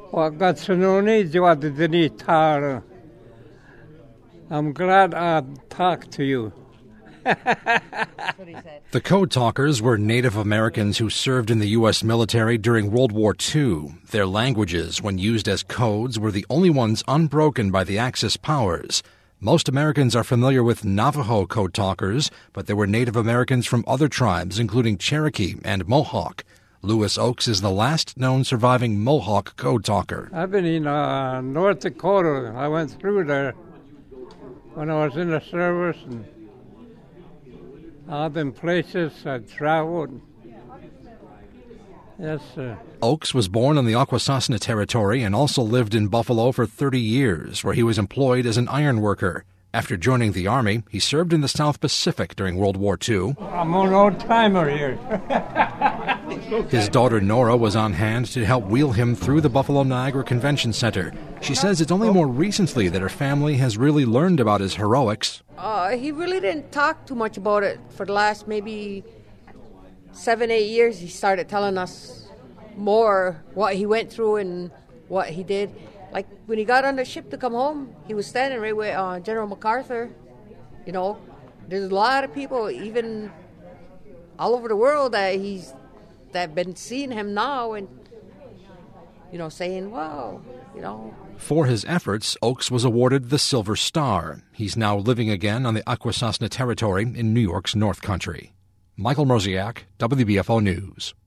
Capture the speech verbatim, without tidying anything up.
I'm glad I talked to you. The Code Talkers were Native Americans who served in the U S military during World War Two. Their languages, when used as codes, were the only ones unbroken by the Axis powers. Most Americans are familiar with Navajo Code Talkers, but there were Native Americans from other tribes, including Cherokee and Mohawk. Lewis Oakes is the last known surviving Mohawk Code Talker. I've been in uh, North Dakota. I went through there when I was in the service, and all them places I traveled. Yes, sir. Oakes was born on the Akwesasne Territory and also lived in Buffalo for thirty years, where he was employed as an iron worker. After joining the Army, he served in the South Pacific during World War Two. I'm an old-timer here. His daughter Nora was on hand to help wheel him through the Buffalo Niagara Convention Center. She says it's only more recently that her family has really learned about his heroics. Uh, he really didn't talk too much about it for the last maybe seven, eight years. He started telling us more what he went through and what he did. Like when he got on the ship to come home, he was standing right with uh, General MacArthur. You know, there's a lot of people, even all over the world, that he's that been seeing him now and, you know, saying, wow, you know. For his efforts, Oakes was awarded the Silver Star. He's now living again on the Akwesasne Territory in New York's North Country. Michael Mrozek, W B F O News.